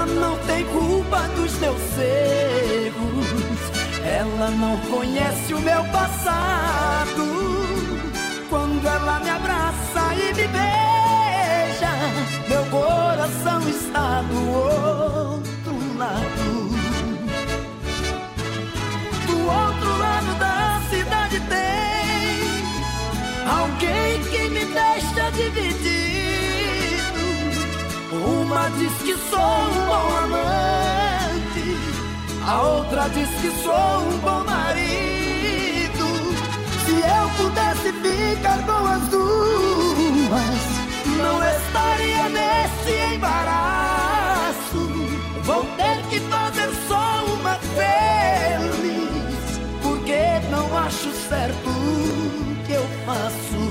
Ela não tem culpa dos meus erros, ela não conhece o meu passado. Quando ela me abraça e me beija, meu coração está do outro lado. Do outro lado da cidade tem alguém que me deixa dividido. Uma diz que sou um bom amante, a outra diz que sou um bom marido. Se eu pudesse ficar com as duas, não estaria nesse embaraço. Vou ter que fazer só uma feliz, porque não acho certo o que eu faço.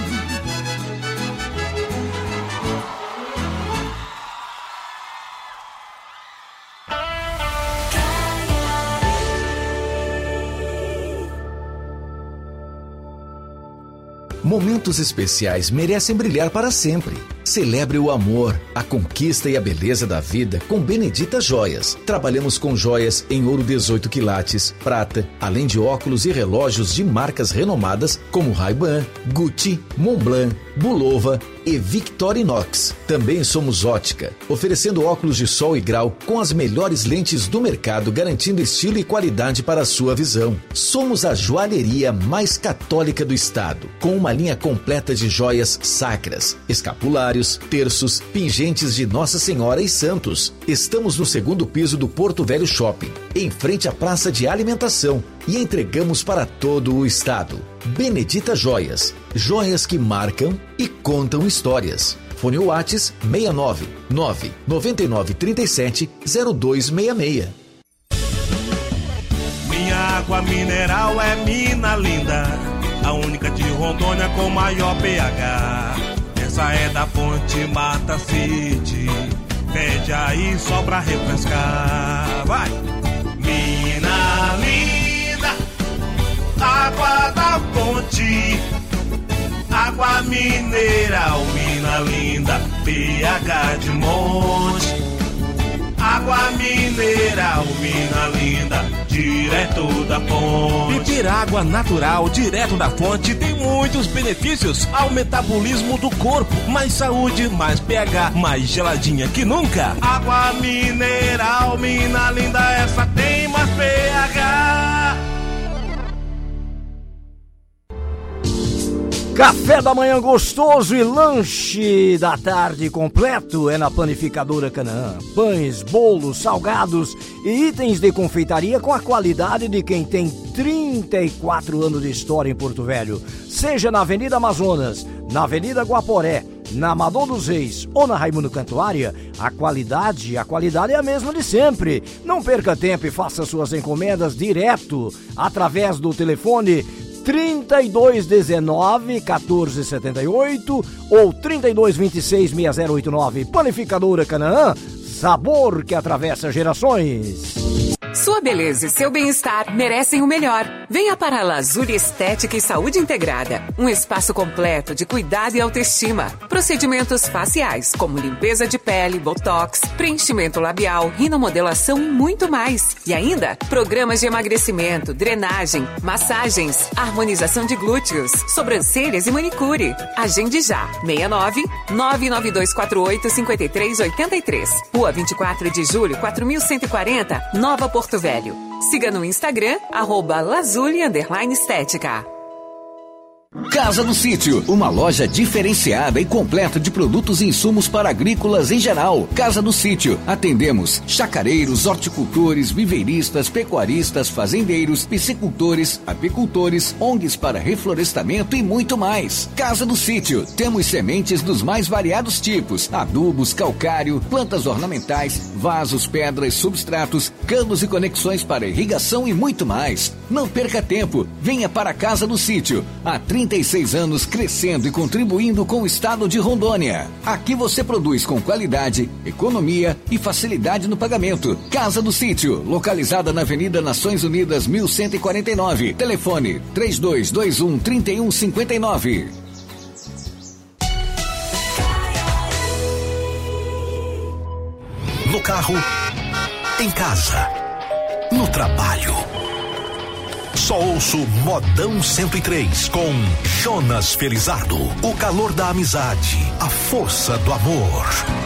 Momentos especiais merecem brilhar para sempre. Celebre o amor, a conquista e a beleza da vida com Benedita Joias. Trabalhamos com joias em ouro 18 quilates, prata, além de óculos e relógios de marcas renomadas como Ray-Ban, Gucci, Montblanc, Bulova e Victorinox. Também somos ótica, oferecendo óculos de sol e grau com as melhores lentes do mercado, garantindo estilo e qualidade para a sua visão. Somos a joalheria mais católica do estado, com uma linha completa de joias sacras, escapulários, terços, pingentes de Nossa Senhora e santos. Estamos no 2º piso do Porto Velho Shopping, em frente à praça de alimentação, e entregamos para todo o estado. Benedita Joias, joias que marcam e contam histórias. Fone Whats 69 999 37 0266. Minha água mineral é mina linda, a única de Rondônia com maior pH. Essa é da fonte Mata City, pede aí só pra refrescar. Vai! Mina linda, água da fonte, água mineral, mina linda, pH de monte. Água mineral, mina linda, direto da fonte. Beber água natural, direto da fonte, tem muitos benefícios ao metabolismo do corpo. Mais saúde, mais pH, mais geladinha que nunca. Água mineral, mina linda, essa tem mais pH. Café da manhã gostoso e lanche da tarde completo é na Panificadora Canaã. Pães, bolos, salgados e itens de confeitaria com a qualidade de quem tem 34 anos de história em Porto Velho. Seja na Avenida Amazonas, na Avenida Guaporé, na Amador dos Reis ou na Raimundo Cantuária, a qualidade é a mesma de sempre. Não perca tempo e faça suas encomendas direto através do telefone 3219-1478 ou 3226-6089. Panificadora Canaã, sabor que atravessa gerações. Sua beleza e seu bem-estar merecem o melhor. Venha para a Lazuli Estética e Saúde Integrada. Um espaço completo de cuidado e autoestima. Procedimentos faciais, como limpeza de pele, botox, preenchimento labial, rinomodelação e muito mais. E ainda, programas de emagrecimento, drenagem, massagens, harmonização de glúteos, sobrancelhas e manicure. Agende já. 69-99248-5383. Rua 24 de Julho, 4140, Nova Porto Velho. Siga no Instagram, @lazuli_estética. Casa do Sítio, uma loja diferenciada e completa de produtos e insumos para agrícolas em geral. Casa do Sítio, atendemos chacareiros, horticultores, viveiristas, pecuaristas, fazendeiros, piscicultores, apicultores, ONGs para reflorestamento e muito mais. Casa do Sítio, temos sementes dos mais variados tipos, adubos, calcário, plantas ornamentais, vasos, pedras, substratos, canos e conexões para irrigação e muito mais. Não perca tempo, venha para a Casa do Sítio. Há 36 anos crescendo e contribuindo com o estado de Rondônia. Aqui você produz com qualidade, economia e facilidade no pagamento. Casa do Sítio, localizada na Avenida Nações Unidas 1149. Telefone 3221-3159. carro, em casa, no trabalho. Só ouço Modão 103 com Jonas Felizardo. O calor da amizade, a força do amor.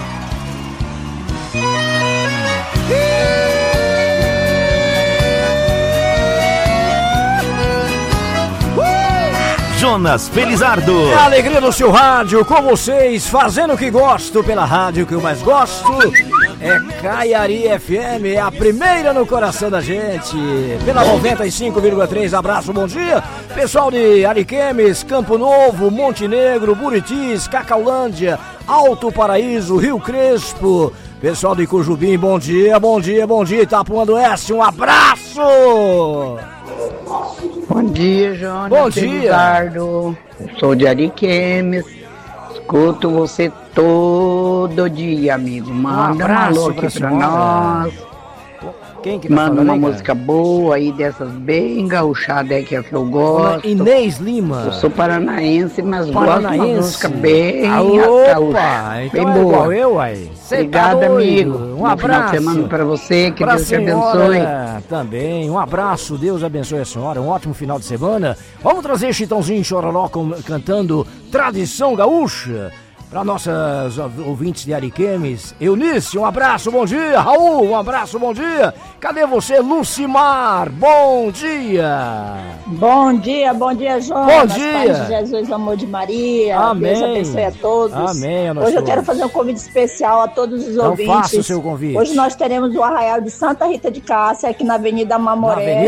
Jonas Felizardo. É a alegria do seu rádio, com vocês, fazendo o que gosto pela rádio que eu mais gosto. É Caiari FM, é a primeira no coração da gente. Pela 95,3, abraço, bom dia. Pessoal de Ariquemes, Campo Novo, Montenegro, Buritis, Cacaulândia, Alto Paraíso, Rio Crespo. Pessoal de Cujubim, bom dia, bom dia, bom dia. Itapuã do Oeste, um abraço. Bom dia, Jonas. Bom dia. Felizardo. Sou de Ariquemes. Escuto você todo dia, amigo. Manda um alô aqui pra nós. Quem que manda uma música boa aí, dessas bem gauchadas que é que eu gosto. Inês Lima. Eu sou paranaense, mas gosto de uma música bem gaúcha, bem então boa. Igual eu, aí. Obrigado, tá amigo. Um abraço. Final de semana pra você, que pra Deus te senhora, abençoe. Também, um abraço, Deus abençoe a senhora, um ótimo final de semana. Vamos trazer Chitãozinho Chororó cantando Tradição Gaúcha. Para nossas ouvintes de Ariquemes, Eunice, um abraço, bom dia. Raul, um abraço, bom dia. Cadê você, Lucimar? Bom dia. Bom dia, Jonas. Bom dia. Paz de Jesus, amor de Maria. Amém. Deus abençoe a todos. Amém. Hoje eu quero fazer um convite especial a todos os ouvintes. Faça o seu convite. Hoje nós teremos o Arraial de Santa Rita de Cássia, aqui na Avenida Mamoré.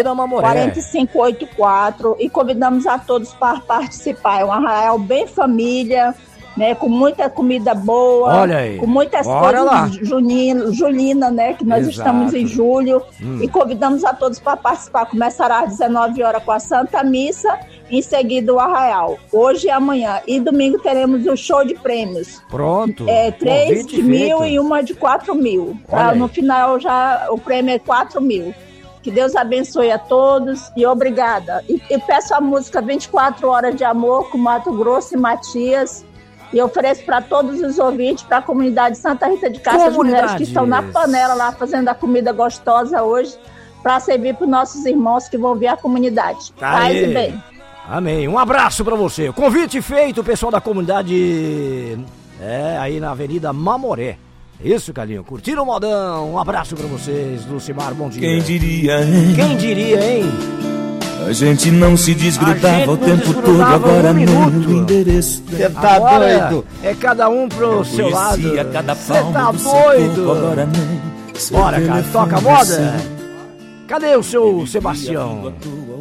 4584. E convidamos a todos para participar. É um arraial bem família, né, com muita comida boa, olha aí, com muitas coisas julina, né, que nós estamos em julho, e convidamos a todos para participar. Começará às 19 horas com a Santa Missa, em seguida o Arraial, hoje e amanhã, e domingo teremos o show de prêmios. Pronto. 3 de 1.000 e uma de 4.000. No final já o prêmio é 4.000. Que Deus abençoe a todos e obrigada. E peço a música 24 Horas de Amor com Mato Grosso e Matias. E ofereço para todos os ouvintes, para a comunidade Santa Rita de Cássia, as mulheres que estão na panela lá fazendo a comida gostosa hoje, para servir para os nossos irmãos que vão vir à comunidade. Paz e bem. Amém. Um abraço para você. Convite feito, pessoal da comunidade aí na Avenida Mamoré. Isso, Carlinhos. Curtiram o modão? Um abraço para vocês, Lucimar. Bom dia. Quem diria, hein? Quem diria, hein? A gente não se desgrudava o tempo todo, agora não o endereço. Você tá doido? É cada um pro seu lado. Você tá doido? Agora nem bora, cara, toca a moda. Cadê o seu Sebastião?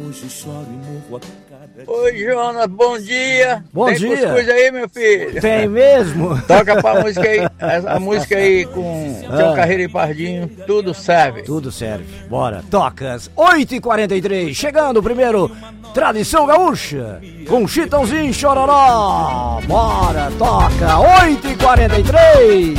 Oi, Jonas, bom dia. Bom dia. Tem cuscuz aí, meu filho? Tem mesmo? Toca pra música aí, a música aí com Seu Carreiro e Pardinho, tudo serve. Tudo serve, bora, tocas. 8h43, chegando o primeiro Tradição Gaúcha, com Chitãozinho Chororó. Bora, toca, 8h43.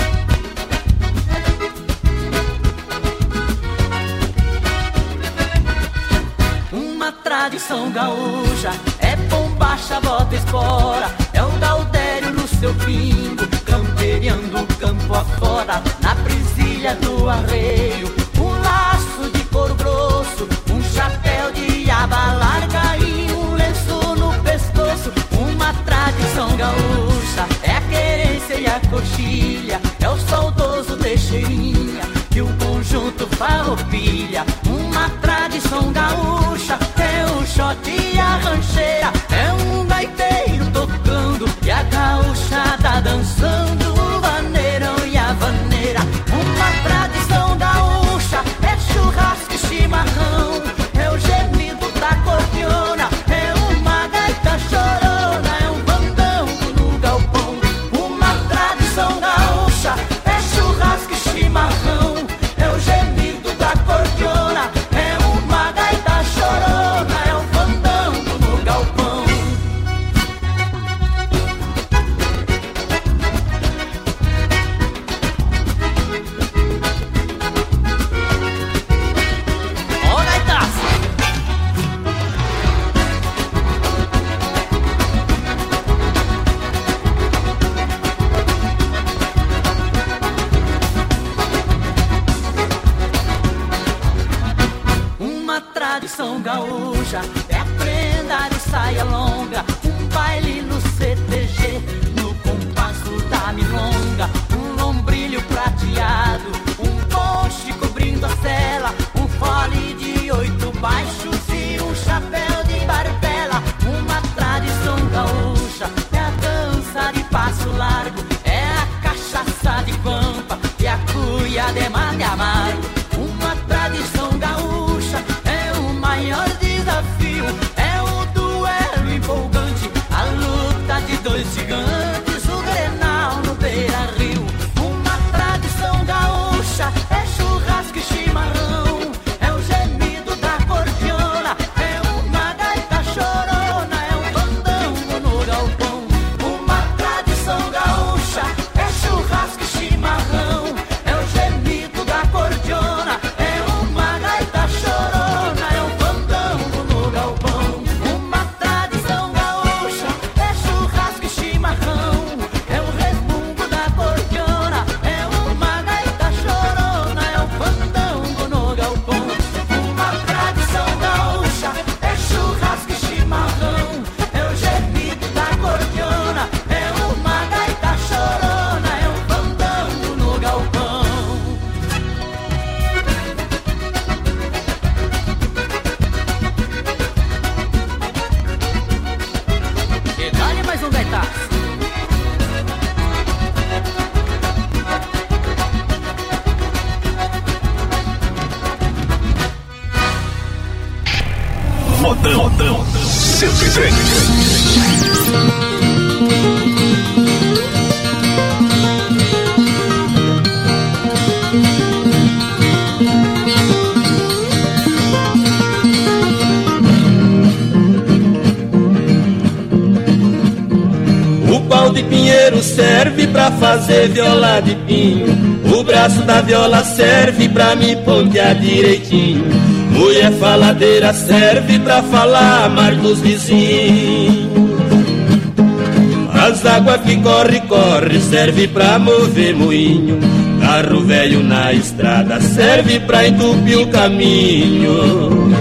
Tradição gaúcha, é bombacha, bota espora, é o Gaudério no seu pingo, camperiando o campo afora, na presilha do arreio, um laço de couro grosso, um chapéu de aba larga e um lenço no pescoço, uma tradição gaúcha, é a querência e a coxilha, é o saudoso Teixeirinha, e o conjunto farroupilha, uma tradição gaúcha, é o shot e a rancheira, é um gaiteiro tocando e a gaúchada dançando, o vaneirão e a vaneira, uma tradição gaúcha, é churrasco e chimarrão, é o gemido da cordiona, é uma gaita chorona, é um bandango no galpão, uma tradição gaúcha, é churrasco e chimarrão, é o gemido da cordiona, é uma gaita tradição gaúcha é prenda de saia longa, um baile no CTG, no compasso da milonga, um lombrilho prateado, um ponche cobrindo a cela, um fole de 8 baixos e um chapéu de barbela. Uma tradição gaúcha é a dança de passo largo, é a cachaça de pampa e a cuia de mate amargo. Uma tradição gaúcha é o maior desafio, é o duelo empolgante, a luta de dois gigantes, o Grenal no Beira-Rio. Uma tradição gaúcha é churrasco e chimarrão, é o gemido da cordiona, é uma gaita chorona, é um fandango no galpão. Uma tradição gaúcha é churrasco e chimarrão, é o gemido da cordiona, é uma gaita chorona, é um fandango no galpão. Uma tradição gaúcha é churrasco e chimarrão, é o resmungo da cordiona, é uma gaita chorona, é um fandango no galpão. Uma tradição gaúcha é churrasco e chimarrão, é o gemido da cordiona, é uma gaita chorona, é um fandango no galpão. E dá-lhe mais um gaitaço. Modão 103. O pau de pinheiro serve pra fazer viola de pinho, o braço da viola serve pra me pontear direitinho. Mulher faladeira serve pra falar mar dos vizinhos. As águas que corre serve pra mover moinho. Carro velho na estrada serve pra entupir o caminho.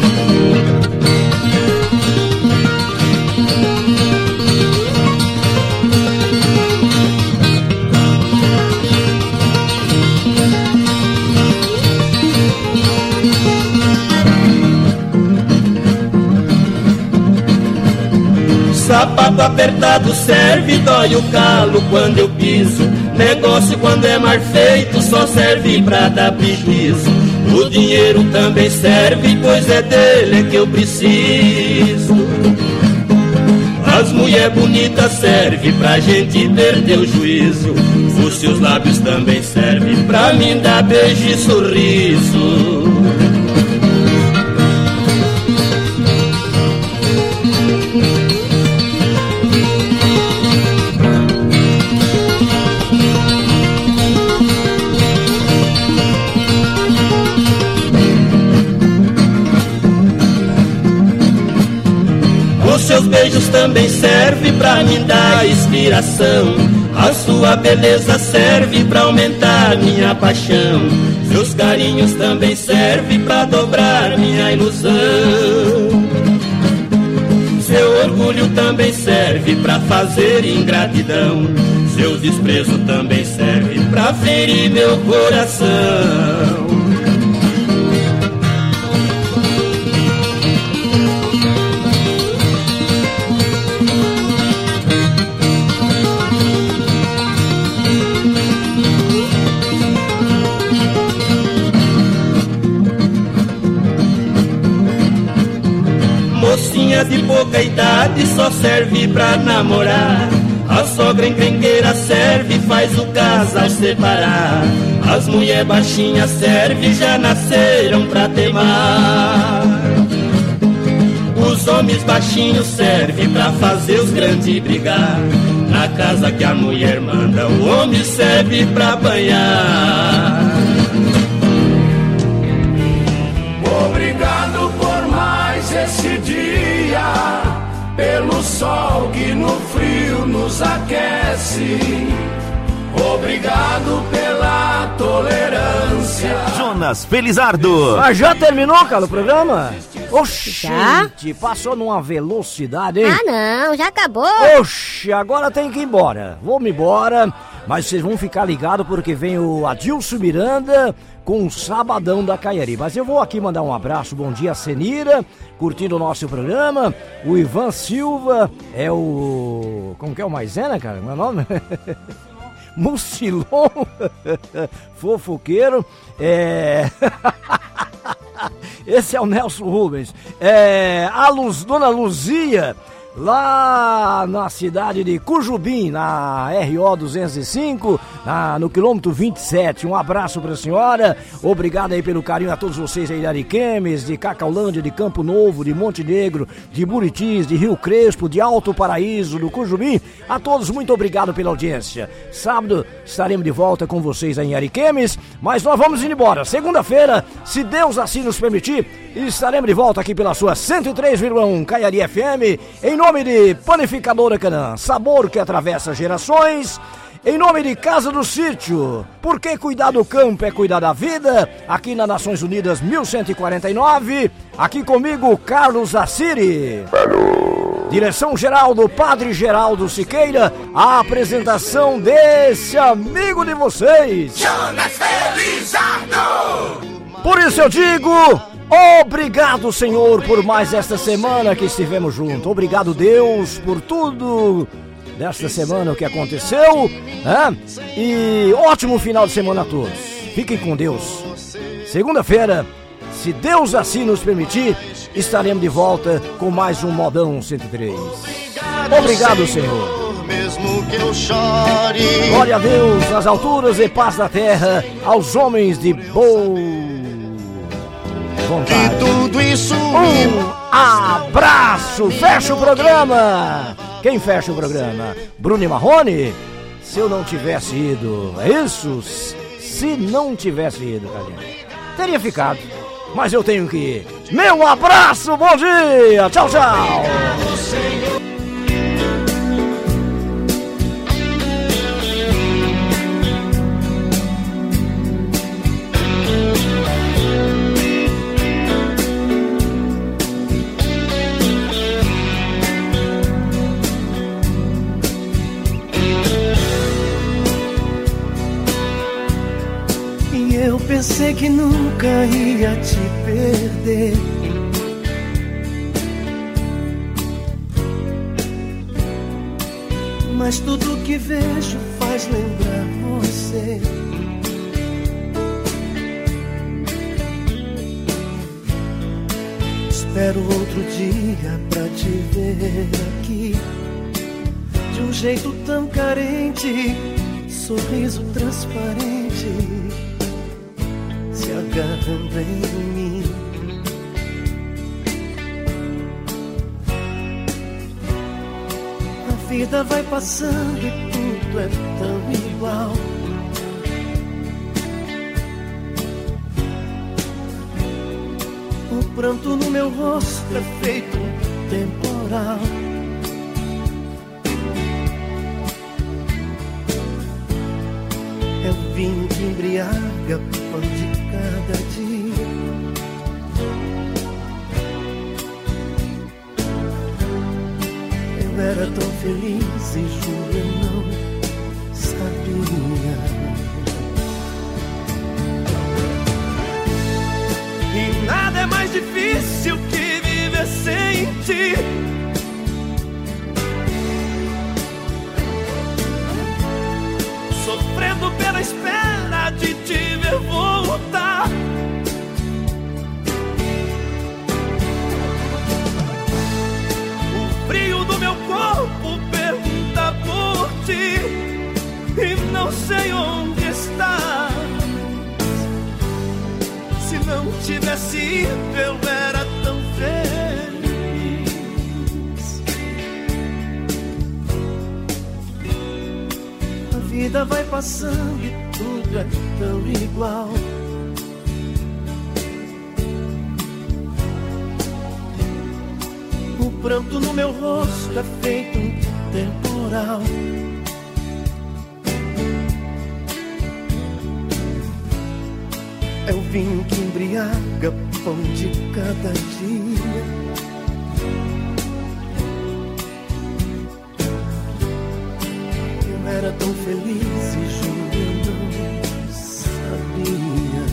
Sapato apertado serve, dói o calo quando eu piso. Negócio quando é mal feito só serve pra dar prejuízo. O dinheiro também serve, pois é dele que eu preciso. As mulher bonitas serve pra gente perder o juízo. Os seus lábios também servem pra mim dar beijo e sorriso. Os seus beijos também servem pra me dar inspiração. A sua beleza serve pra aumentar minha paixão. Seus carinhos também servem pra dobrar minha ilusão. Seu orgulho também serve pra fazer ingratidão. Seu desprezo também serve pra ferir meu coração. Mocinha de pouca idade só serve pra namorar. A sogra encrenqueira serve, faz o casal separar. As mulher baixinhas serve, já nasceram pra temar. Os homens baixinhos serve pra fazer os grandes brigar. Na casa que a mulher manda, o homem serve pra banhar. Obrigado por mais esse dia, pelo sol que no frio nos aquece. Obrigado pela tolerância. Jonas Felizardo. Mas já terminou, cara, o programa? Oxi, gente, passou numa velocidade, hein? Ah, não, já acabou. Oxi, agora tem que ir embora. Vamos embora, mas vocês vão ficar ligados porque vem o Adilson Miranda com o Sabadão da Caiari. Mas eu vou aqui mandar um abraço, bom dia a Senira, curtindo o nosso programa. O Ivan Silva, é o... como que é o Maisena, cara? Meu nome? Mucilon, fofoqueiro, esse é o Nelson Rubens, Dona Luzia, lá na cidade de Cujubim, na RO 205, no quilômetro 27. Um abraço pra senhora, obrigado aí pelo carinho a todos vocês aí de Ariquemes, de Cacaulândia, de Campo Novo, de Monte Negro, de Buritis, de Rio Crespo, de Alto Paraíso, do Cujubim. A todos muito obrigado pela audiência. Sábado estaremos de volta com vocês aí em Ariquemes, mas nós vamos indo embora. Segunda-feira, se Deus assim nos permitir, estaremos de volta aqui pela sua 103,1 Caiari FM, em nome de Panificadora Canaã, sabor que atravessa gerações. Em nome de Casa do Sítio, porque cuidar do campo é cuidar da vida, aqui na Nações Unidas 1149, aqui comigo Carlos Assiri. Direção-geral do Padre Geraldo Siqueira, a apresentação desse amigo de vocês, Jonas Felizardo. Por isso eu digo... obrigado, Senhor, por mais esta semana que estivemos juntos. Obrigado, Deus, por tudo desta semana o que aconteceu, né? E ótimo final de semana a todos. Fiquem com Deus. Segunda-feira, se Deus assim nos permitir, estaremos de volta com mais um Modão 103. Obrigado, Senhor. Mesmo que eu chore. Glória a Deus nas alturas e paz da terra aos homens de boa vontade. E tudo isso abraço. Fecha o programa. Quem fecha o programa? Bruno e Marrone? Se eu não tivesse ido, é isso? Se não tivesse ido, Cadinho, teria ficado. Mas eu tenho que ir. Meu abraço, bom dia. Tchau, tchau. Pensei que nunca ia te perder. Mas tudo que vejo faz lembrar você. Espero outro dia pra te ver aqui, de um jeito tão carente, sorriso transparente, se agarrando em mim. A vida vai passando e tudo é tão igual. O pranto no meu rosto é feito um temporal. É o vinho que embriaga o pão de cada dia. Eu era tão feliz e juro eu não sabia. E nada é mais difícil que viver sem ti. Sofrendo pela espera de te ver voltar. O frio do meu corpo pergunta por ti e não sei onde estás. Se não tivesse ido eu era tão feliz. A vida vai passando e tudo é tão igual. O pranto no meu rosto é feito um temporal. É o vinho que embriaga, pão de cada dia. Eu era tão feliz e juro eu não sabia.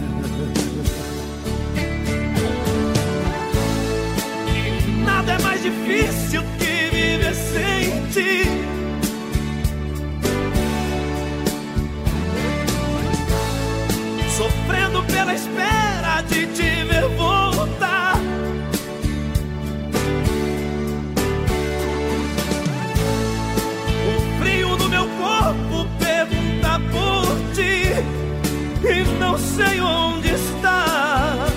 Nada é mais difícil que viver sem ti. Sofrendo pela espera de te ver voltar. O frio no meu corpo pergunta por ti e não sei onde estás.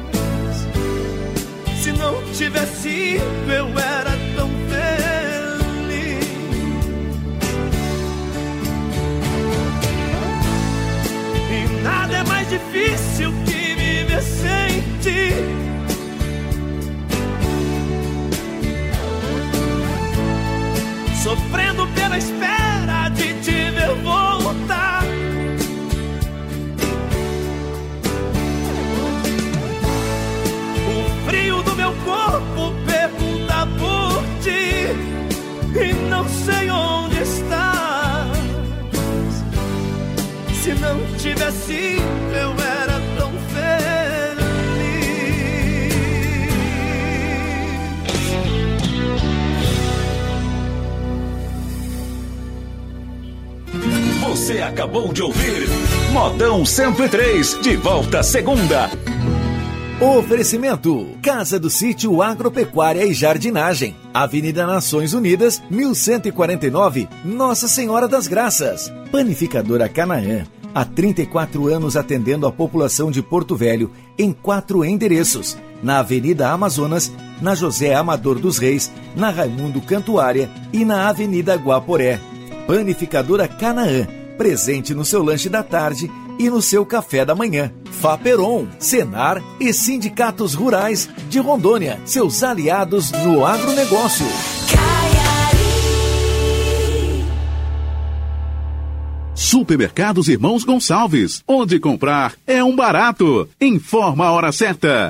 Se não tivesse ido eu era tão feliz. E nada é mais difícil que viver sem ti. Sofrendo pela espera de te ver voltar. O frio do meu corpo pergunta por ti e não sei onde estás. Se não tivesse ido, eu era tão feliz. Você acabou de ouvir Modão 103, de volta segunda. Oferecimento: Casa do Sítio Agropecuária e Jardinagem, Avenida Nações Unidas, 1149, Nossa Senhora das Graças. Panificadora Canaã, há 34 anos atendendo a população de Porto Velho em 4 endereços: na Avenida Amazonas, na José Amador dos Reis, na Raimundo Cantuária e na Avenida Guaporé. Panificadora Canaã, presente no seu lanche da tarde e no seu café da manhã. Faperon, Senar e Sindicatos Rurais de Rondônia, seus aliados no agronegócio. Supermercados Irmãos Gonçalves, onde comprar é um barato. Informa a hora certa.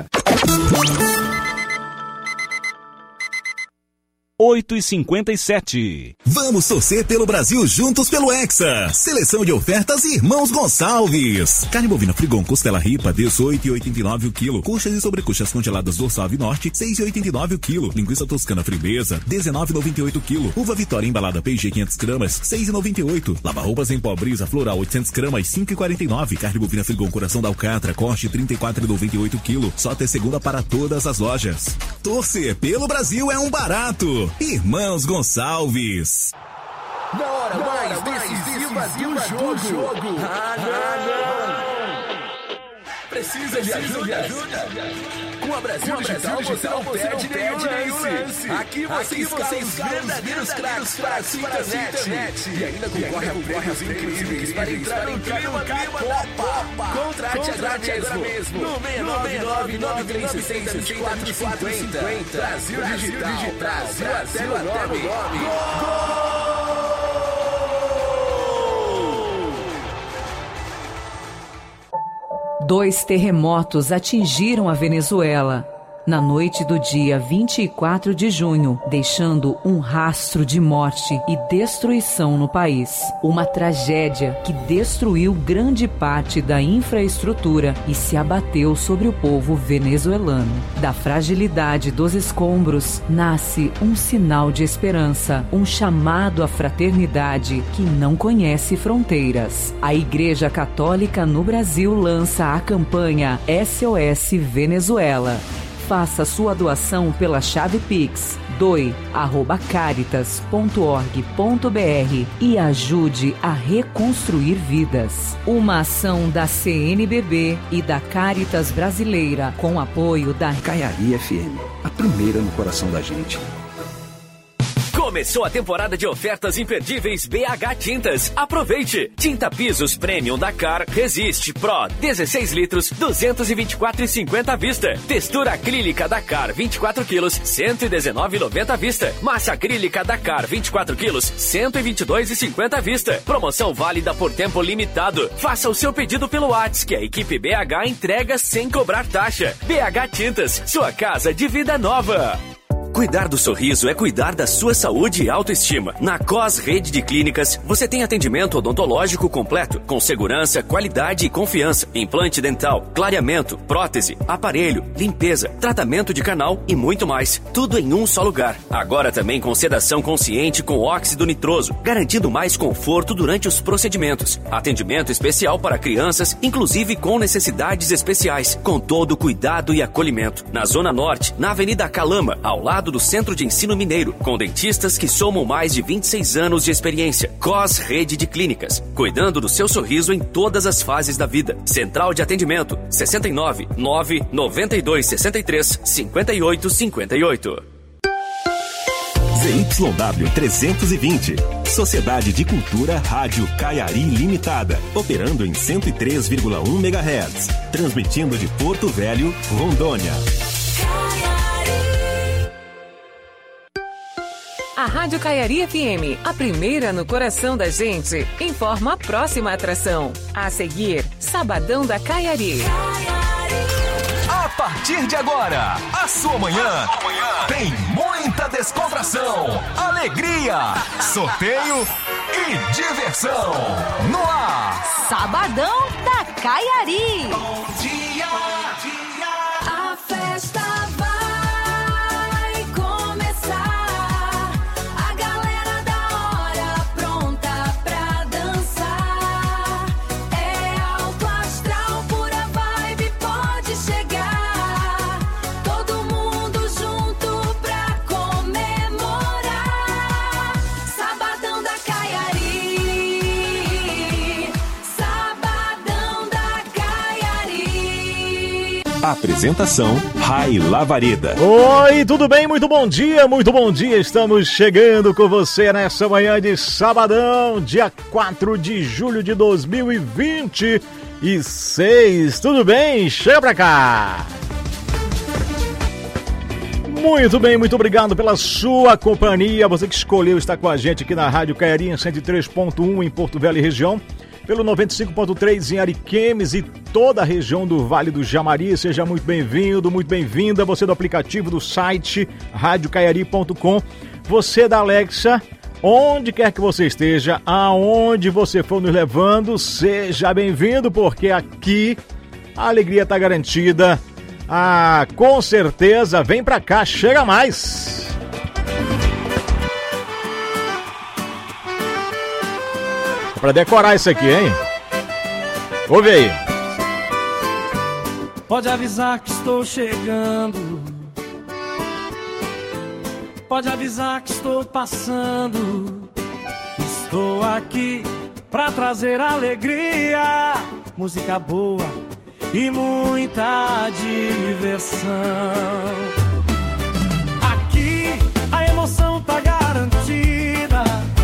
8h57. Vamos torcer pelo Brasil juntos pelo Hexa. Seleção de ofertas Irmãos Gonçalves. Carne bovina Frigon costela ripa 18,89 o quilo. Coxas e sobrecoxas congeladas dorsal e norte 6,89 o quilo. Linguiça toscana fribresa 19,98 o quilo. Uva Vitória embalada P&G 500 gramas 6,98. Lava-roupas em pó Brisa floral 800 gramas 5,49. Carne bovina Frigon coração da alcatra corte 34,98 o quilo. Só até segunda para todas as lojas. Torcer pelo Brasil é um barato. Irmãos Gonçalves. Na hora mais decisiva do jogo. Precisa de ajuda? Com a Brasil Digital você não perde nenhum lance. Aqui você escala os verdadeiros craques para a sua internet. E ainda concorre a prêmios incríveis para entrar no clima da Copa. Contrate agora mesmo. No 669-9360-2450. Brasil Digital. Brasil até no nome. Dois terremotos atingiram a Venezuela na noite do dia 24 de junho, deixando um rastro de morte e destruição no país. Uma tragédia que destruiu grande parte da infraestrutura e se abateu sobre o povo venezuelano. Da fragilidade dos escombros nasce um sinal de esperança, um chamado à fraternidade que não conhece fronteiras. A Igreja Católica no Brasil lança a campanha SOS Venezuela. Faça sua doação pela chave Pix doe@caritas.org.br e ajude a reconstruir vidas. Uma ação da CNBB e da Caritas Brasileira com apoio da Caiari FM, a primeira no coração da gente. Começou a temporada de ofertas imperdíveis BH Tintas. Aproveite! Tinta Pisos Premium da Car Resiste Pro 16 litros, 224,50 à vista. Textura acrílica da Car 24 quilos, 119,90 à vista. Massa acrílica da Car 24 quilos, 122,50 à vista. Promoção válida por tempo limitado. Faça o seu pedido pelo WhatsApp que a equipe BH entrega sem cobrar taxa. BH Tintas, sua casa de vida nova. Cuidar do sorriso é cuidar da sua saúde e autoestima. Na COS Rede de Clínicas, você tem atendimento odontológico completo, com segurança, qualidade e confiança. Implante dental, clareamento, prótese, aparelho, limpeza, tratamento de canal e muito mais. Tudo em um só lugar. Agora também com sedação consciente com óxido nitroso, garantindo mais conforto durante os procedimentos. Atendimento especial para crianças, inclusive com necessidades especiais, com todo o cuidado e acolhimento. Na Zona Norte, na Avenida Calama, ao lado do Centro de Ensino Mineiro, com dentistas que somam mais de 26 anos de experiência. COS Rede de Clínicas, cuidando do seu sorriso em todas as fases da vida. Central de atendimento 69 992 63 58 58. ZYW 320, Sociedade de Cultura Rádio Caiari Limitada, operando em 103,1 MHz, transmitindo de Porto Velho, Rondônia. A Rádio Caiari FM, a primeira no coração da gente, informa a próxima atração. A seguir, Sabadão da Caiari. A partir de agora, a sua manhã tem muita descontração, alegria, sorteio e diversão. No ar, Sabadão da Caiari. Bom dia, a festa vai começar. A galera da hora pronta pra dançar. É alto astral, pura vibe, pode chegar. Todo mundo junto pra comemorar. Sabadão da Caiari. Sabadão da Caiari. Apresentação Rai Lavareda. Oi, tudo bem? Muito bom dia, muito bom dia. Estamos chegando com você nessa manhã de sabadão, dia 4 de julho de 2026. Tudo bem? Chega pra cá. Muito bem, muito obrigado pela sua companhia. Você que escolheu estar com a gente aqui na Rádio Caiari em 103.1 em Porto Velho e região, pelo 95.3 em Ariquemes e toda a região do Vale do Jamari. Seja muito bem-vindo, muito bem-vinda. Você do aplicativo do site radiocaiari.com. Você da Alexa, onde quer que você esteja, aonde você for nos levando, seja bem-vindo, porque aqui a alegria está garantida. Ah, com certeza, vem pra cá, chega mais! Pra decorar isso aqui, hein? Ouve aí. Pode avisar que estou chegando. Pode avisar que estou passando. Estou aqui pra trazer alegria, música boa e muita diversão. Aqui a emoção tá garantida,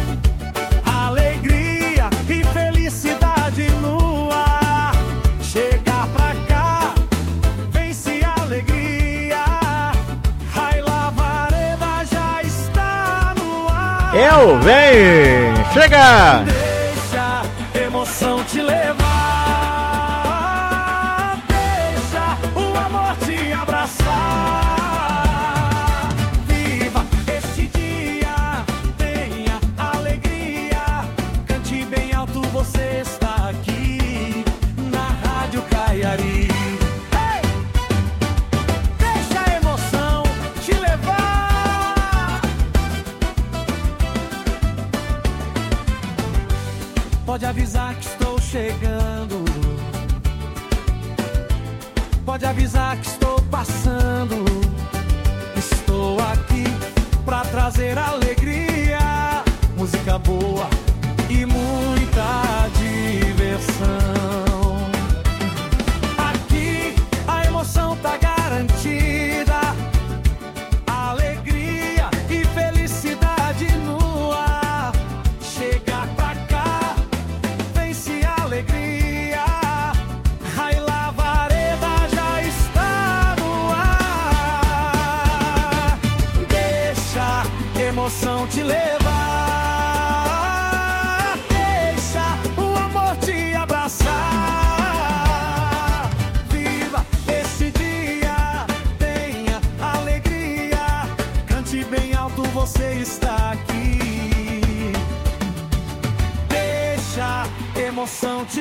alegria e felicidade no ar. Chega pra cá, vence a alegria. Rai Lavareda já está no ar. Vem! Chega! Deixa a emoção te levar, deixa o amor te abraçar. Viva este dia, tenha alegria, cante bem alto, você está aqui na Rádio Caiari. Hey! Deixa a emoção te levar. Pode avisar que estou chegando. Pode avisar que estou passando. Estou aqui pra trazer alegria, música boa e muita diversão. Aqui a emoção tá garantida, alegria e felicidade no te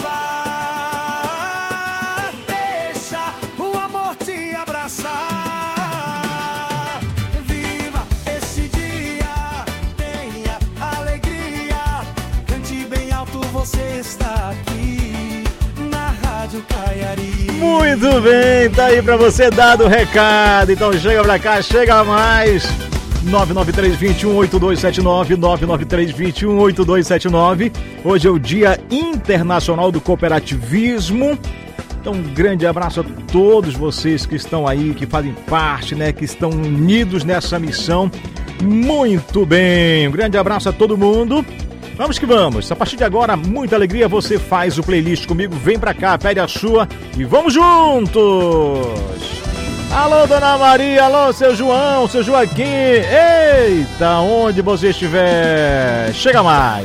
levar. Deixa o amor te abraçar. Viva esse dia, tenha alegria. Cante bem alto, você está aqui na Rádio Caiari. Muito bem, tá aí pra você dado o recado. Então chega pra cá, chega mais. 993-21-8279, 993-21-8279. Hoje é o Dia Internacional do Cooperativismo. Então um grande abraço a todos vocês que estão aí, que fazem parte, né, que estão unidos nessa missão. Muito bem, um grande abraço a todo mundo. Vamos que vamos, a partir de agora, muita alegria, você faz o playlist comigo, vem pra cá, pede a sua e vamos juntos! Alô, Dona Maria, alô, seu João, seu Joaquim, eita, onde você estiver, chega mais!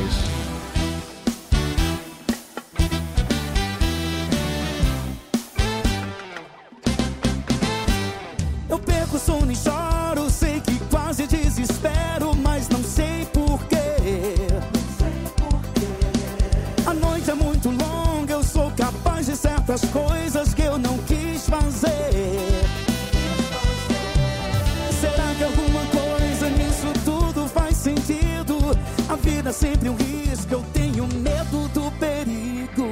Eu perco o sono e choro, sei que quase desespero, mas não sei porquê. A noite é muito longa, eu sou capaz de certas coisas que eu não quis fazer. Será que alguma coisa nisso tudo faz sentido? A vida é sempre um risco, eu tenho medo do perigo.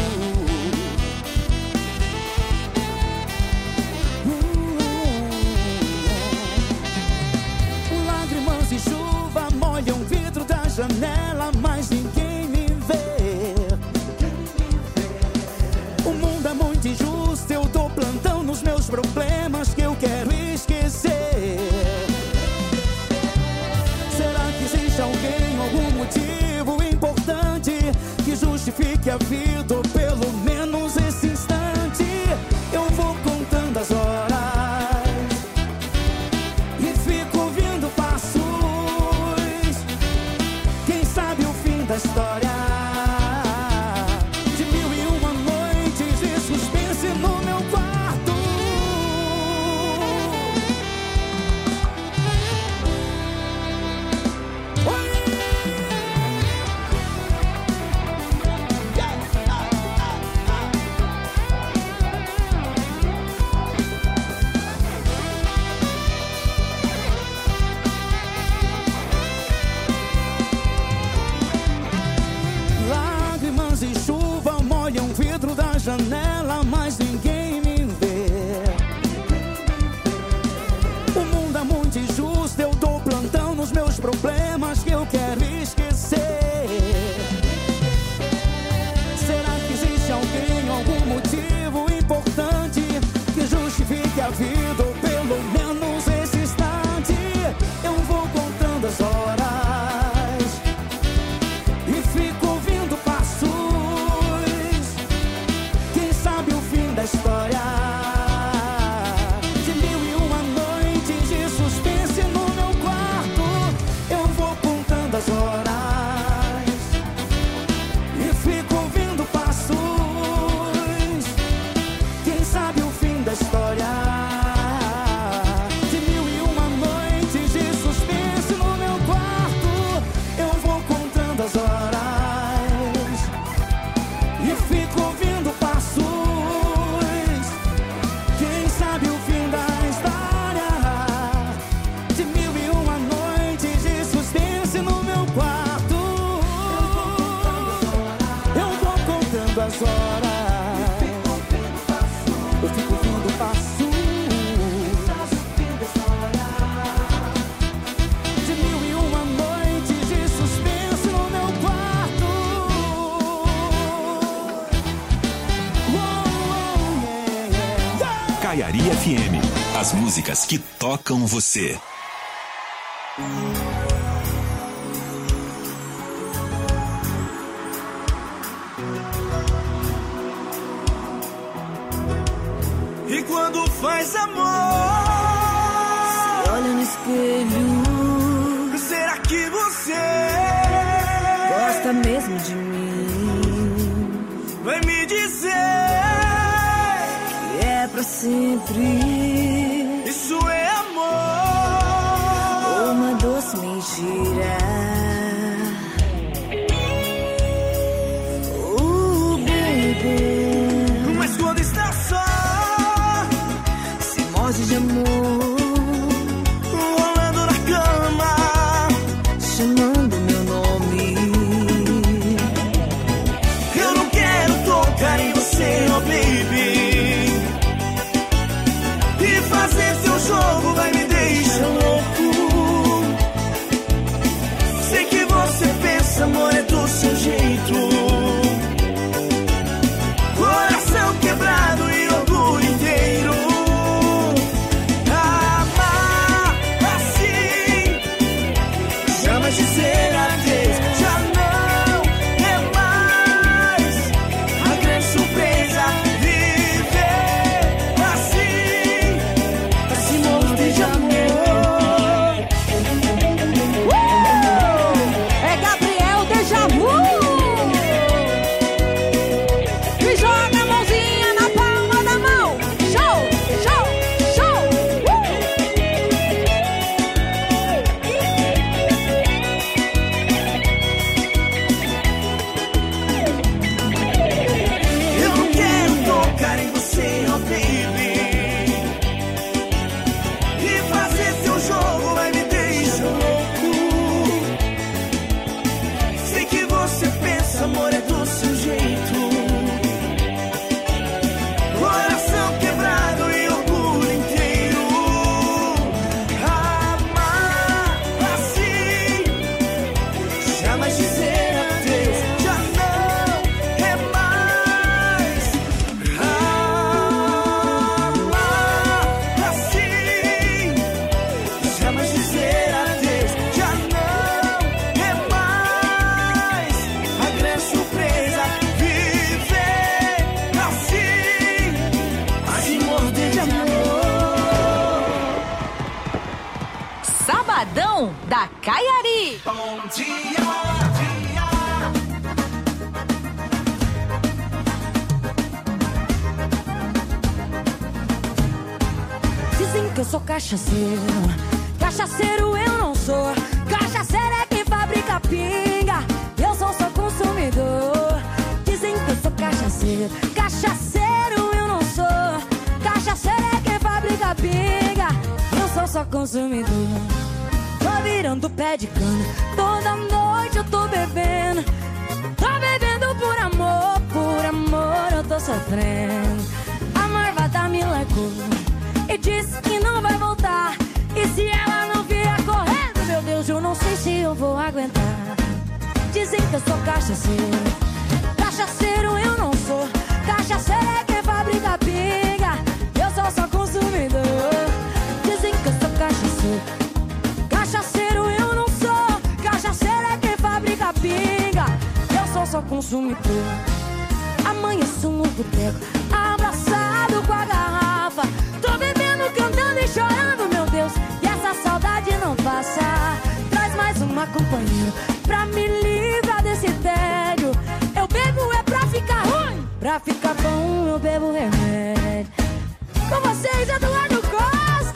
Lágrimas e chuva molham o vidro da janela, mas ninguém me vê. O mundo é muito injusto, eu dou plantão nos meus problemas que eu quero esquecer. Será que existe alguém, algum motivo importante que justifique a vida, ou pelo menos esse instante? Eu vou contando as horas e fico ouvindo passos. Quem sabe o fim da história? De 1001 noites de suspense no meu quarto. Lágrimas e chuva molham o vidro da janela, mas ninguém me vê. O mundo é muito injusto, eu dou plantão nos meus problemas que eu quero esquecer. Será que existe alguém, algum motivo importante que justifique a vida, ou pelo menos esse instante? Eu vou contando as horas e fico ouvindo passos. Quem sabe o fim da história? De 1001 noites de suspense no meu quarto. Eu vou contando as horas e fico ouvindo passos. Quem sabe o fim da história? De 1001 noites de suspense no meu quarto. Eu vou contando as horas e fico ouvindo passos. Quem sabe o fim da história? De 1001 noites de suspense no meu quarto. Eu vou contando as horas. Eu fico ouvindo passos. De 1001 noites de suspense no meu quarto. Caiari FM. As músicas que tocam você. E quando faz amor, se olha no espelho, será que você gosta mesmo de mim? vai me dizer Que é pra sempre. isso é amor? Uma doce mentira. coração quebrado e orgulho inteiro. Amar assim, jamais dizer adeus, já não é mais. Amar assim, jamais dizer adeus, já não é mais. A grande surpresa, viver assim, se morder de amor. Sabadão da Caiari. Bom dia, Dizem que eu sou cachaceiro, cachaceiro eu não sou. Cachaceiro é quem fabrica pinga, eu sou só consumidor. Dizem que eu sou cachaceiro, cachaceiro eu não sou. Cachaceiro é quem fabrica pinga, eu sou só consumidor. Tô virando pé de cana, toda noite eu tô bebendo. Tô bebendo por amor eu tô sofrendo. A marvada me largou e disse que não vai voltar. E se ela não vier correndo, meu Deus, eu não sei se eu vou aguentar. Dizem que eu sou cachaceiro, cachaceiro eu não sou. Cachaceiro é quem fabrica pinga, eu sou só consumidor. Dizem que eu sou cachaceiro, cachaceiro eu não sou. Cachaceiro é quem fabrica pinga, eu sou só consumidor. Amanheço no boteco, abraçado com a garrafa. Tô bebendo, cantando e chorando, meu Deus, e essa saudade não passa. Traz mais uma companheira pra me livrar desse tédio. Eu bebo é pra ficar ruim, pra ficar bom eu bebo remédio. Com vocês, Eduardo Costa!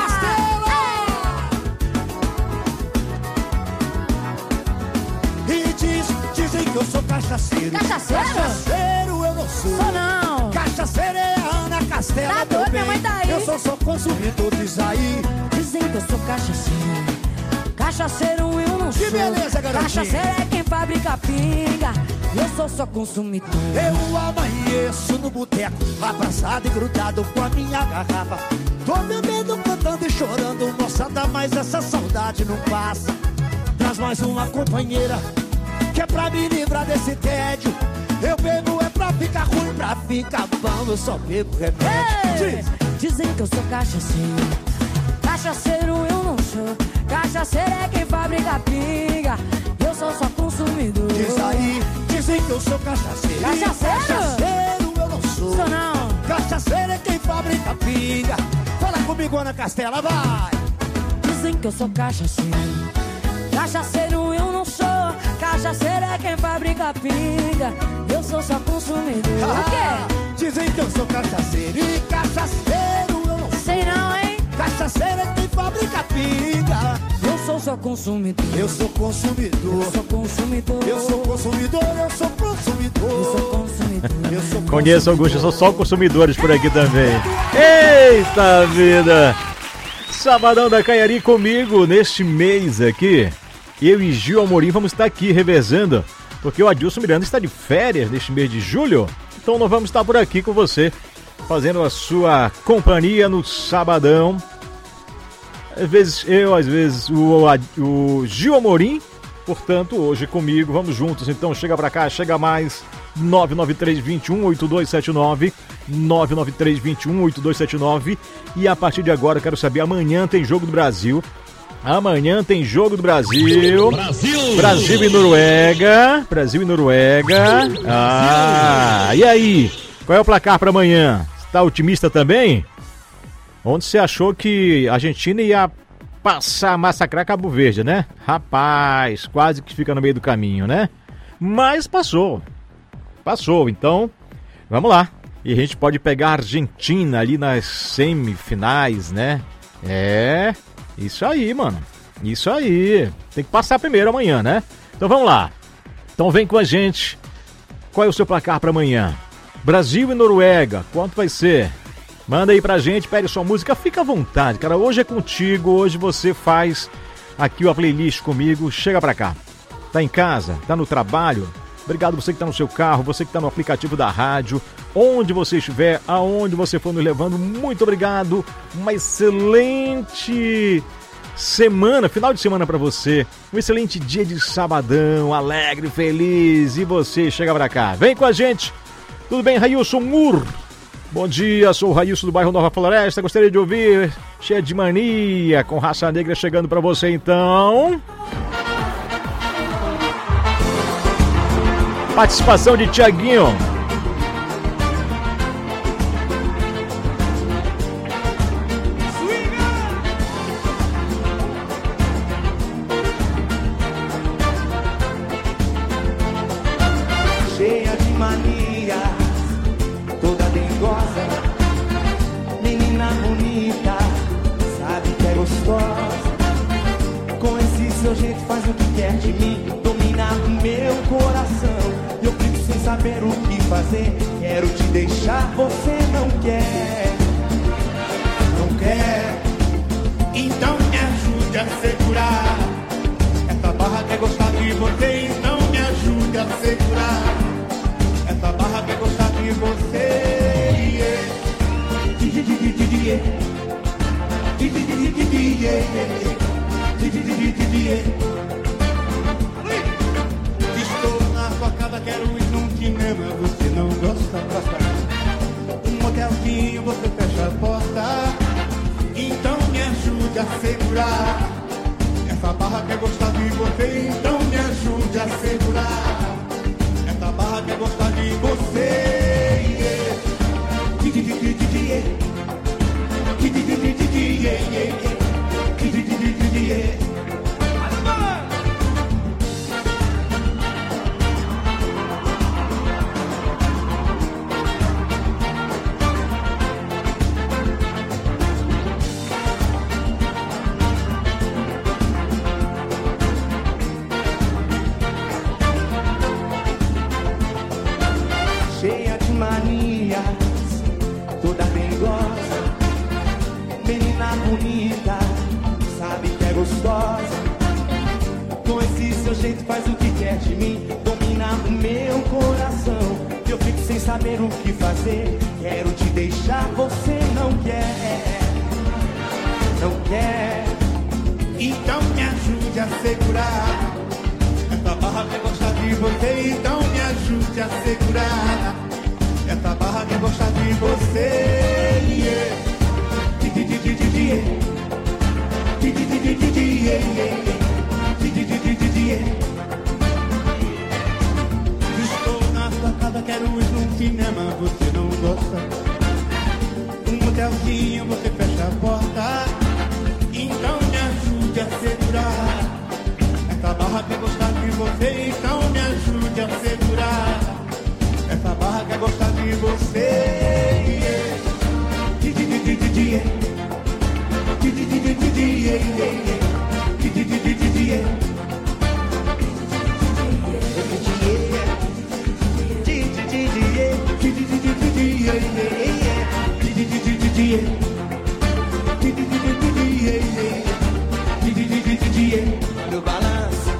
E dizem que eu sou cachaceiro. Cachaceiro? Cachaceiro eu não sou. Sou não. Cachaceiro é a Ana Castela, Tá doido, minha mãe tá aí. Eu sou só consumidor, diz aí. Dizem que eu sou cachaceiro, cachaceiro eu não sou. Que beleza, garotinha. Cachaceiro é quem fabrica pinga, eu sou só consumidor. Eu amanheço no boteco, abraçado e grudado com a minha garrafa. Tô bebendo, cantando e chorando, moçada, mas essa saudade não passa. Traz mais uma companheira, que é pra me livrar desse tédio. Eu bebo é pra ficar ruim, pra ficar bom, eu só bebo remédio. Dizem que eu sou cachaceiro, cachaceiro eu não sou. Cachaceiro é quem fabrica pinga, eu sou só consumidor. Diz aí, dizem que eu sou cachaceiro. Cachaceiro? Cachaceiro eu não sou. Sou não. Cachaceiro é quem fabrica pinga. Fala comigo, Ana Castela, vai. Dizem que eu sou cachaceiro, cachaceiro eu não sou. Cachaceiro é quem fabrica pinga, eu sou só consumidor. O quê? Dizem que eu sou cachaceiro e cachaceiro eu não sou. Sei não, hein? Cachaceiro é quem fabrica pinga, eu sou só consumidor. Eu sou consumidor. Eu sou consumidor. Eu sou consumidor, eu sou consumidor. Eu sou consumidor. Eu sou Conheço, Augusto, sou só consumidores por aqui também. Eita vida! Sabadão da Caiari comigo neste mês aqui. Eu e Gil Amorim vamos estar aqui revezando, porque o Adilson Miranda está de férias neste mês de julho. Então nós vamos estar por aqui com você, fazendo a sua companhia no Sabadão. Às vezes eu, às vezes o Gil Amorim. Portanto, hoje comigo, vamos juntos. Então chega pra cá, chega mais. 993-21-8279 993-21-8279. E a partir de agora, quero saber, amanhã tem Jogo do Brasil. Amanhã tem Jogo do Brasil. Brasil e Noruega. Brasil e Noruega. Ah, e aí? Qual é o placar para amanhã? Está otimista também? Onde você achou que a Argentina ia passar, massacrar Cabo Verde, né? Rapaz, quase que fica no meio do caminho, né? Mas passou. Passou, então vamos lá. E a gente pode pegar a Argentina ali nas semifinais, né? É, isso aí, mano. Isso aí. Tem que passar primeiro amanhã, né? Então vamos lá. Então vem com a gente. Qual é o seu placar para amanhã? Brasil e Noruega, quanto vai ser? Manda aí pra gente, pede sua música, fica à vontade, cara. Hoje é contigo, hoje você faz aqui a playlist comigo. Chega pra cá. Tá em casa? Tá no trabalho? Obrigado você que tá no seu carro, você que tá no aplicativo da rádio. onde você estiver, aonde você for nos levando. Muito obrigado. Uma excelente semana, final de semana para você. Um excelente dia de sabadão, alegre, feliz. E você chega pra cá. Vem com a gente. Tudo bem, Railson Mur? Bom dia, sou o Railson do bairro Nova Floresta. Gostaria de ouvir Cheia de Mania com Raça Negra chegando pra você então. Participação de Tiaguinho. Cheia de mania, toda dengosa, menina bonita, sabe que é gostosa. Com esse seu jeito faz o que quer de mim, domina o meu coração. Eu fico sem saber o que fazer, quero te deixar, você não quer. Não quer, então me ajude a segurar. Essa barra quer gostar de você, então me ajude a segurar. Essa barra quer gostar de você. Estou na sua casa, quero ir num cinema, você não gosta. Um motelzinho, você fecha a porta, então me ajude a segurar. Essa barra quer gostar de você, então me ajude a segurar. Essa barra quer gostar de você. Cheia de manias, toda dengosa, menina bonita, sabe que é gostosa. Com esse seu jeito faz o que quer de mim, domina o meu coração. Eu fico sem saber o que fazer, quero te deixar, você não quer. Não quer, então me ajude a segurar. Essa barra quer gostar de você, então me ajude a segurar. Essa barra quer gostar de você. Estou na sua casa, quero ir num cinema, você não gosta. Um motelzinho, você fecha a porta, então me ajude a segurar. Essa barra quer gostar de você, então me ajude a segurar. Essa barra quer gostar de você. No balanço,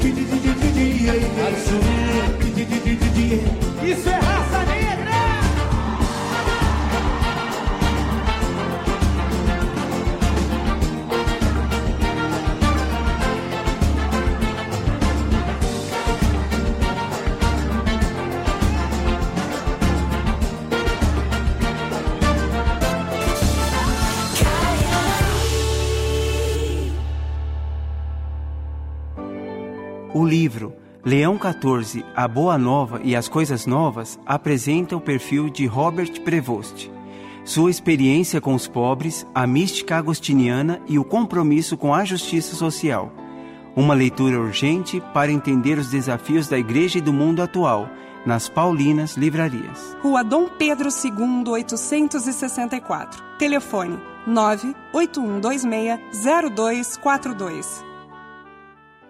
isso é raça negra! O livro Leão 14, A Boa Nova e as Coisas Novas apresenta o perfil de Robert Prevost, sua experiência com os pobres, a mística agostiniana e o compromisso com a justiça social. Uma leitura urgente para entender os desafios da igreja e do mundo atual, nas Paulinas Livrarias. Rua Dom Pedro II, 864. Telefone 98126-0242.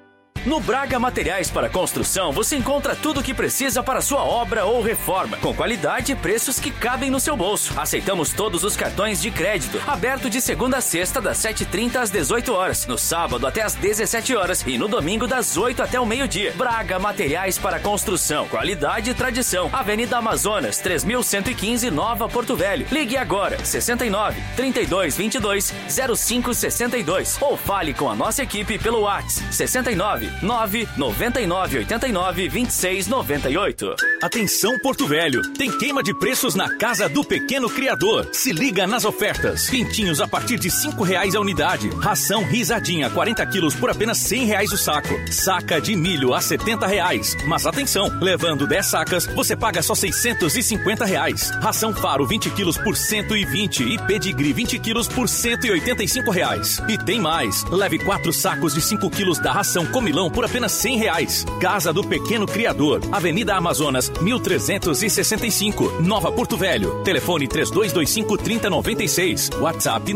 No Braga Materiais para Construção, você encontra tudo o que precisa para sua obra ou reforma, com qualidade e preços que cabem no seu bolso. Aceitamos todos os cartões de crédito, aberto de segunda a sexta, das 7h30 às 18 horas, no sábado até às 17 horas e no domingo das 8 até o meio-dia. Braga Materiais para Construção, qualidade e tradição. Avenida Amazonas, 3115, Nova Porto Velho. Ligue agora, 69 32 22 0562 ou fale com a nossa equipe pelo WhatsApp 69 9 99 89 26 98. Atenção Porto Velho, tem queima de preços na Casa do Pequeno Criador. Se liga nas ofertas. Pintinhos a partir de R$5 a unidade. Ração risadinha 40 quilos por apenas R$100 o saco. Saca de milho a R$70. Mas atenção, levando 10 sacas, você paga só R$650. Ração Faro 20 quilos por R$120 e Pedigree 20 quilos por R$185. E tem mais, leve 4 sacos de 5 quilos da ração Comilão por apenas R$100. Casa do Pequeno Criador, Avenida Amazonas, 1365, Nova Porto Velho. Telefone 3225-3096. WhatsApp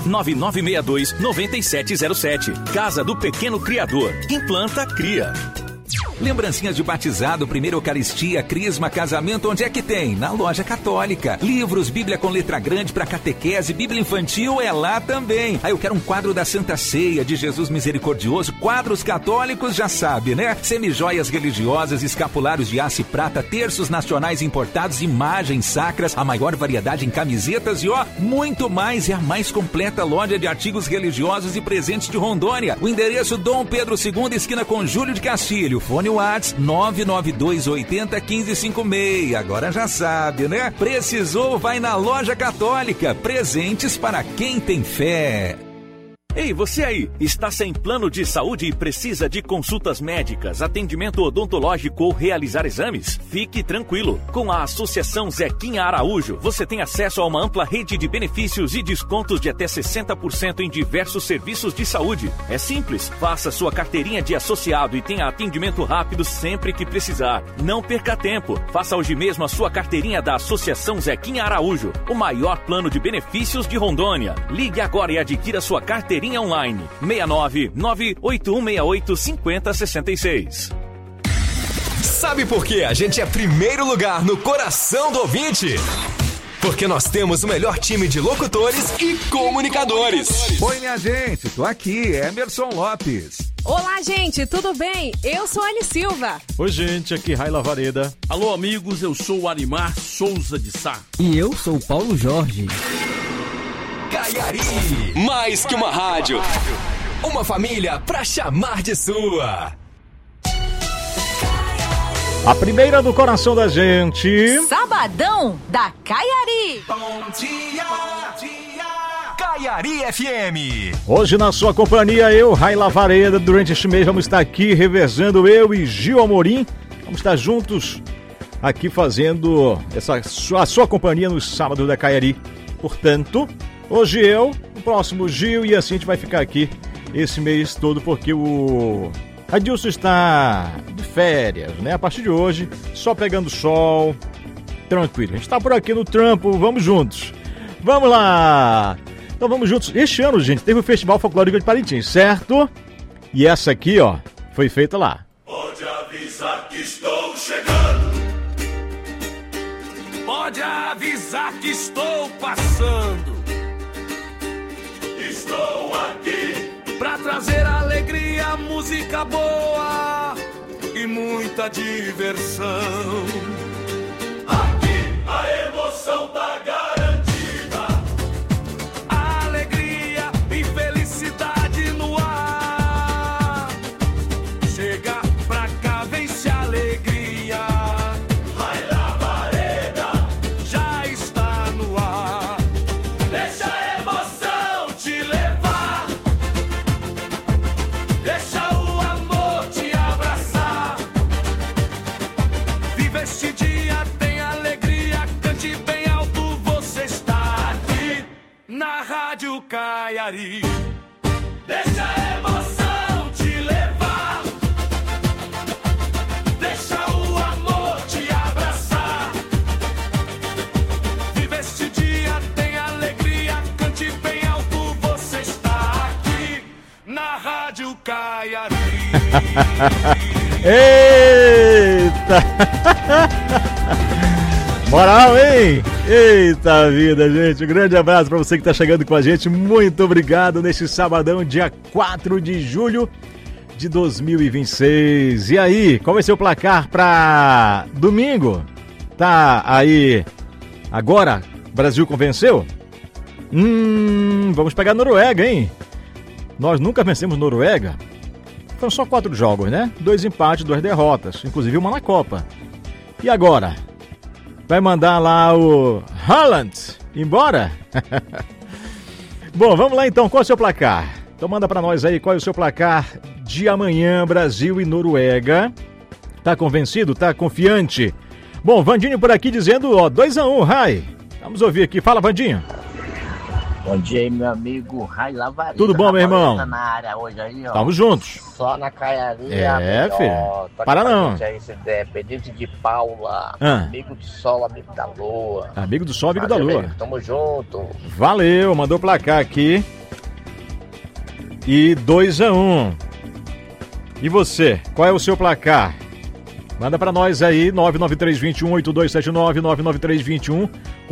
99962-9707. Casa do Pequeno Criador. Quem planta, cria. Lembrancinhas de batizado, primeira Eucaristia, crisma, casamento, onde é que tem? Na Loja Católica. Livros, Bíblia com letra grande para catequese, Bíblia infantil é lá também. Aí eu quero um quadro da Santa Ceia, de Jesus Misericordioso, quadros católicos, já sabe, né? Semijoias religiosas, escapulários de aço e prata, terços nacionais importados, imagens sacras, a maior variedade em camisetas e muito mais. É a mais completa loja de artigos religiosos e presentes de Rondônia. O endereço Dom Pedro II, esquina com Júlio de Castilho. Fone WhatsApp 992801556. Agora já sabe, né? Precisou, vai na Loja Católica. Presentes para quem tem fé. Ei, você aí, está sem plano de saúde e precisa de consultas médicas, atendimento odontológico ou realizar exames? Fique tranquilo. Com a Associação Zequinha Araújo, você tem acesso a uma ampla rede de benefícios e descontos de até 60% em diversos serviços de saúde. É simples, faça sua carteirinha de associado e tenha atendimento rápido sempre que precisar. Não perca tempo, faça hoje mesmo a sua carteirinha da Associação Zequinha Araújo, o maior plano de benefícios de Rondônia. Ligue agora e adquira sua carteirinha online 69981685066. Sabe por que a gente é primeiro lugar no coração do ouvinte? Porque nós temos o melhor time de locutores e comunicadores. Oi, minha gente, tô aqui, Emerson Lopes. Olá, gente, tudo bem? Eu sou a Anny Silva. Oi, gente, aqui Raila Vareda. Alô, amigos, eu sou o Arimar Souza de Sá. E eu sou o Paulo Jorge. Caiari, mais que uma rádio, uma família pra chamar de sua. A primeira do coração da gente. Sabadão da Caiari. Bom dia, Caiari FM. Hoje na sua companhia, eu, Raila Vareda, durante este mês vamos estar aqui revezando eu e Gil Amorim. Vamos estar juntos aqui fazendo a sua companhia no sábado da Caiari. Portanto, hoje eu, o próximo Gil, e assim a gente vai ficar aqui esse mês todo, porque o Adilson está de férias, né? A partir de hoje, só pegando sol, tranquilo. A gente está por aqui no trampo, vamos juntos. Vamos lá! Então vamos juntos. Este ano, gente, teve o Festival Folclórico de Parintins, certo? E essa aqui, foi feita lá. Pode avisar que estou chegando. Pode avisar que estou passando. Estou aqui pra trazer alegria, música boa e muita diversão. Aqui a emoção tá garantida, alegria e felicidade no ar. Chega pra cá, vence a alegria. Raila Vareda já está no ar. Deixa a emoção te levar, deixa o amor te abraçar. Viva este dia, tem alegria, cante bem alto, você está aqui na Rádio Caiari. Deixa a emoção te levar, deixa o amor te abraçar. Viva este dia, tem alegria, cante bem alto, você está aqui na Rádio Caiari. Eita! Moral, hein? Eita vida, gente. Um grande abraço para você que tá chegando com a gente. Muito obrigado neste sabadão, dia 4 de julho de 2026. E aí, qual vai ser o placar para domingo? Tá aí agora? Brasil convenceu? Vamos pegar a Noruega, hein? Nós nunca vencemos Noruega. Foram só 4 jogos, né? 2 empates, 2 derrotas, inclusive uma na Copa. E agora? Vai mandar lá o Haaland embora? Bom, vamos lá então, qual é o seu placar? Então manda pra nós aí qual é o seu placar de amanhã, Brasil e Noruega. Tá convencido? Tá confiante? Bom, Vandinho por aqui dizendo, ó, 2-1, Rai. Vamos ouvir aqui, fala Vandinho. Bom dia aí, meu amigo Rai Lavareda. Tudo bom, meu irmão? Na área hoje aí, ó. Tamo juntos. Só na caiaria. Filho. Para não. Aí, Benito de Paula. Amigo do sol, amigo da lua. Amigo do sol, amigo da lua. Amigo, tamo junto. Valeu, mandou placar aqui. E 2-1. E você, qual é o seu placar? Manda pra nós aí, 99321-8279,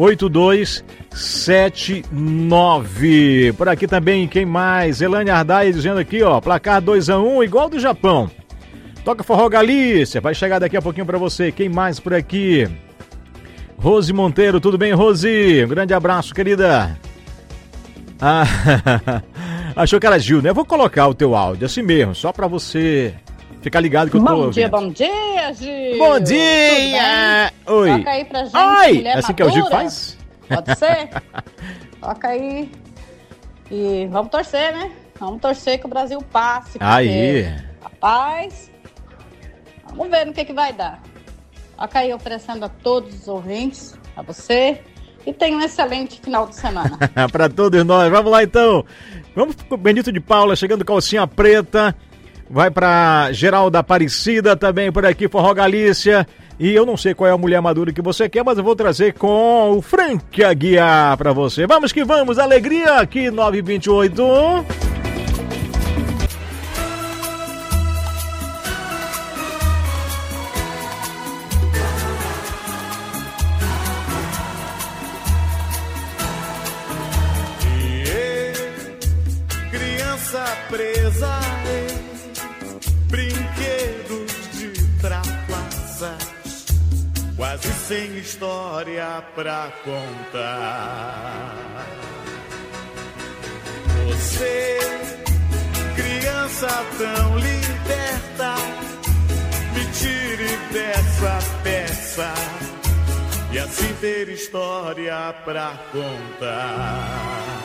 99321-8279. Por aqui também, quem mais? Elane Ardai dizendo aqui, ó, placar 2-1, igual do Japão. Toca Forró Galícia, vai chegar daqui a pouquinho pra você. Quem mais por aqui? Rose Monteiro, tudo bem, Rose? Um grande abraço, querida. Achou que era Gil, né? Eu vou colocar o teu áudio assim mesmo, só pra você... Fica ligado que eu tô ouvindo. Bom dia, Gil. Bom dia! Oi. Toca aí pra gente, Oi. Mulher Assim Madura. que é o Gil faz? Pode ser? Toca aí. E vamos torcer, né? Vamos torcer que o Brasil passe. Aí. Rapaz, vamos ver no que vai dar. Toca aí oferecendo a todos os ouvintes, a você. E tenha um excelente final de semana. Pra todos nós. Vamos lá, então. Vamos com o Benito de Paula, chegando calcinha preta. Vai pra Geralda Aparecida também por aqui, Forró Galícia. E eu não sei qual é a mulher madura que você quer, mas eu vou trazer com o Frank Aguiar pra você. Vamos que vamos, alegria aqui, 928. Criança presa em brinquedos de trapaças, quase sem história pra contar. Você, criança tão liberta, me tire dessa peça e assim ter história pra contar.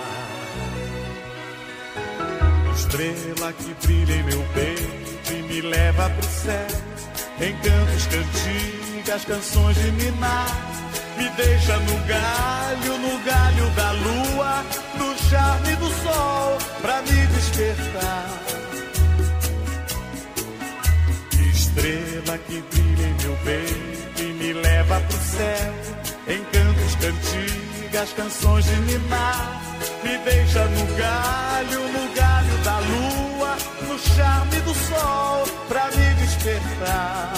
Estrela que brilha em meu peito e me leva pro céu, em cantos, cantigas, canções de ninar, me deixa no galho da lua, no charme do sol, pra me despertar. Estrela que brilha em meu peito e me leva pro céu, em cantos, cantigas, canções de ninar, me deixa no galho da lua, no charme do sol, pra me despertar.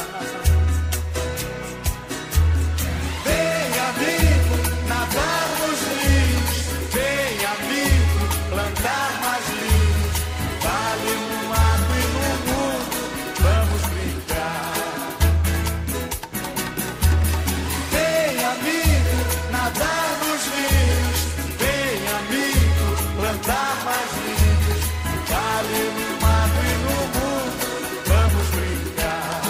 Vem, amigo, nadar nos rios, vem, amigo, plantar mais linhos, vale no mato e no mundo, vamos brincar. Vem, amigo, nadar nos rios, vem, amigo, plantar mais linhos, vale no mato e no mundo, vamos brincar.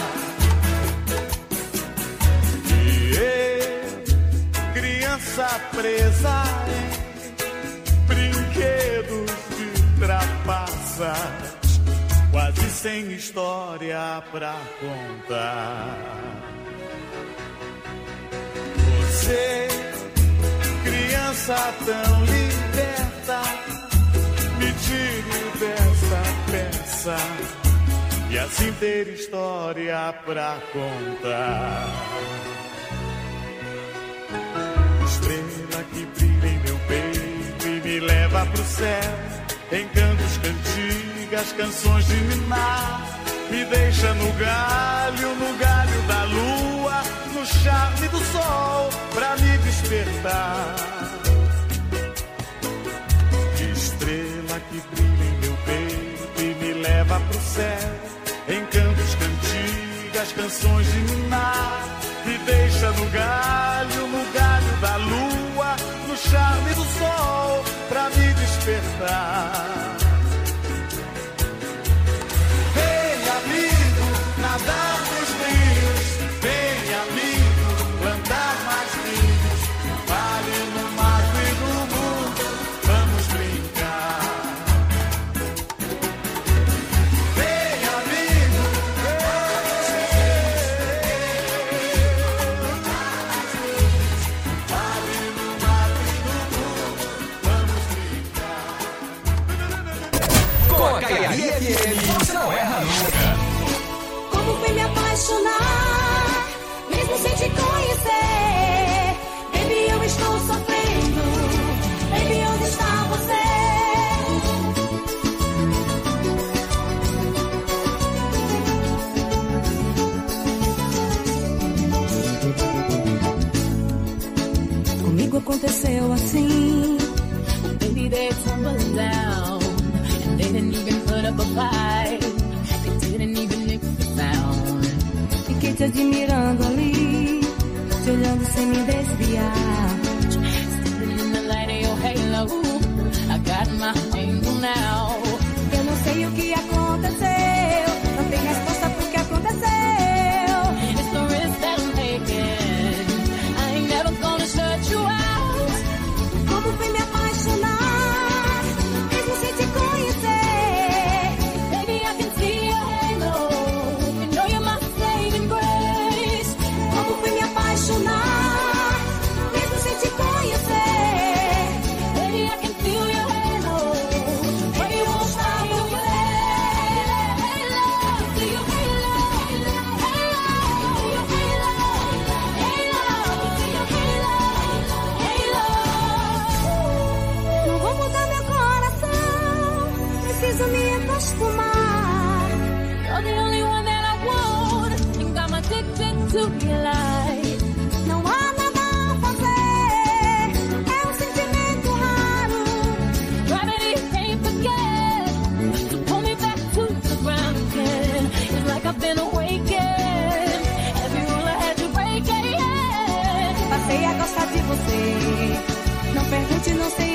E eu, criança presa em brinquedos de trapaças, quase sem história pra contar. Você, criança tão liberta, me tire dessa peça e assim ter história pra contar. Estrela que brilha em meu peito e me leva pro céu, em cantos, cantigas, canções de ninar, me deixa no galho da lua, no charme do sol, pra me despertar. Que estrela que brilha em meu peito e me leva pro céu, em cantos, cantigas, canções de ninar. Me deixa no galho da lua, no charme do sol, pra me despertar. Vem, amigo, nadar nos rios. Vem, amigo, plantar mais milhos. Vale no mato e no mundo, vamos brincar. Vem, amigo, vale no mato e no mundo, vamos brincar. Com a Caiari FM, você não erra nunca. Como fui me apaixonar, mesmo sem te conhecer. Baby, eu estou sofrendo. Baby, onde está você? Comigo aconteceu assim. Baby, they tumbled down, and they didn't even put up a fight. They didn't even make a sound. Fiquei te admirando ali, te olhando sem me desviar. Standing in the light of your halo, I got my angle now. Eu não sei o que aconteceu, não tem resposta pro que aconteceu. It's the risk that I'm taking, I ain't never gonna shut you out. Como fui me apaixonar, mesmo sem te conhecer. Baby, I can see your halo, you know you're my saving grace. Como fui me apaixonar, mesmo sem te conhecer. Baby, I can feel your halo, but you won't stop the halo, see your halo, halo, see your halo, não vou mudar meu coração, preciso me acostumar. You're the only one that I want, think I'm addicted to your light. Não há nada a fazer, é um sentimento raro. Gravity can't forget, so pull me back to the ground again. It's like I've been awakened, every rule I had to break, yeah. Passei a gostar de você, não pergunte, não sei